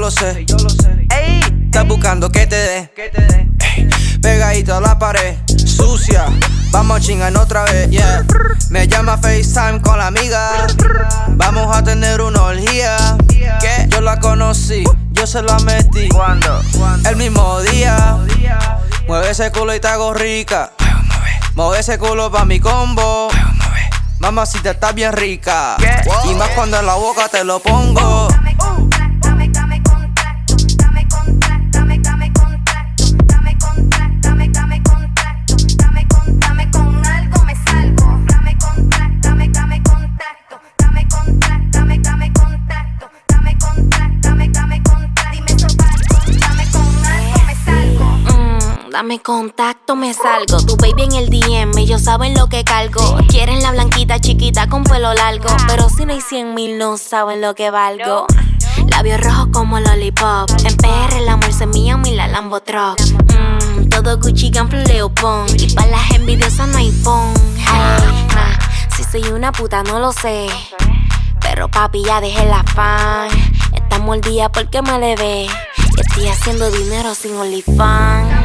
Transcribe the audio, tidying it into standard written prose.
lo sé. Ey, estás buscando que te dé. Ey, pegadito a la pared, sucia. Vamos a chingar otra vez, yeah. Me llama FaceTime con la amiga. Vamos a tener una orgía. Que yo la conocí, yo se la metí. ¿Cuándo? El mismo día. Mueve ese culo y te hago rica. Mueve ese culo pa' mi combo. Mamacita, estás bien rica. Y más cuando en la boca te lo pongo. Dame contacto, me salgo. Tu baby en el DM, ellos saben lo que cargo. Quieren la blanquita chiquita con pelo largo, pero si no hay 100,000 no saben lo que valgo. Labios rojos como lollipop. En PR el amor se Miami, la Lambo Truck. Todo Gucci, Ganfle, Leopon. Y pa' las envidiosas no hay pon. Si soy una puta no lo sé, pero papi ya dejé el afán. Está mordida porque me le ve. Estoy haciendo dinero sin OnlyFans.